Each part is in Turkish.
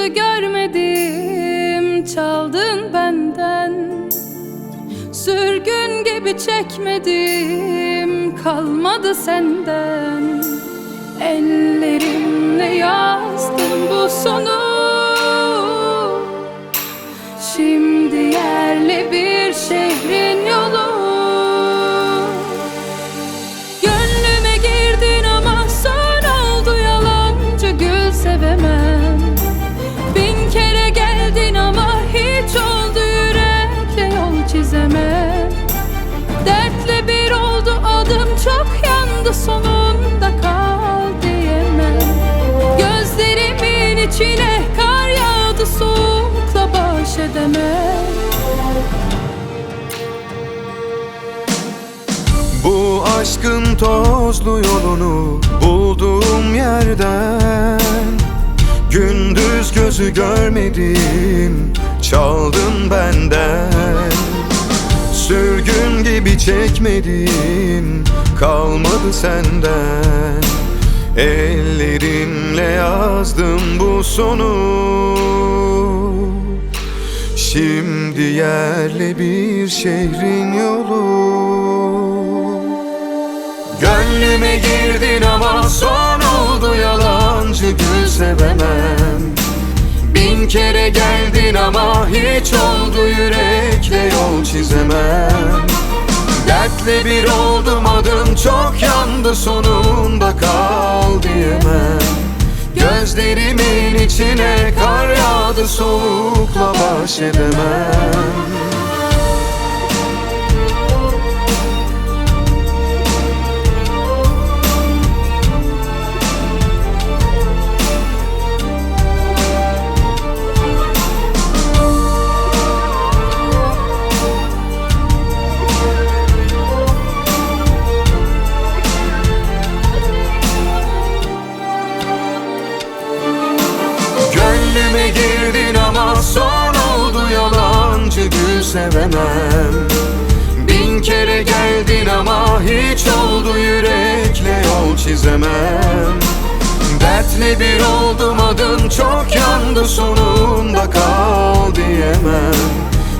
gözü görmedim, çaldın benden. Sürgün gibi çekmedim, kalmadı senden. Ellerimle yazdım bu sonu, şimdi yerli bir şehrin yolu. Gönlüme girdin ama son oldu, yalancı gül sevemem. Bin kere geldin ama hiç oldu, yürekle yol çizemem. Dertle bir oldu adım, çok yandı, sonunda kal diyemem. Gözlerimin içine kar yağdı, soğukla baş edemem. Bu aşkın tozlu yolunu bulduğum yerden gündüz gözü görmedim, çaldın benden. Sürgün gibi çekmedim, kalmadı senden. Ellerimle yazdım bu sonu, şimdi yerli bir şehrin yolu. Gönlüme girdin ama son oldu, yalancı gül sevemem. Bin kere geldin ama hiç oldu, yürekle yol çizemem. Dertle bir oldum adım, çok yandı, sonunda kal diyemem. Gözlerimin içine kar yağdı, soğukla baş edemem. Gönlüme girdin ama son oldu, yalancı gül sevemem. Bin kere geldin ama hiç oldu, yürekle yol çizemem. Dertle bir oldum adım, çok yandı, sonunda kal diyemem.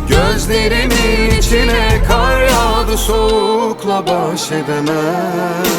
Gözlerimin içine kar yağdı, soğukla baş edemem.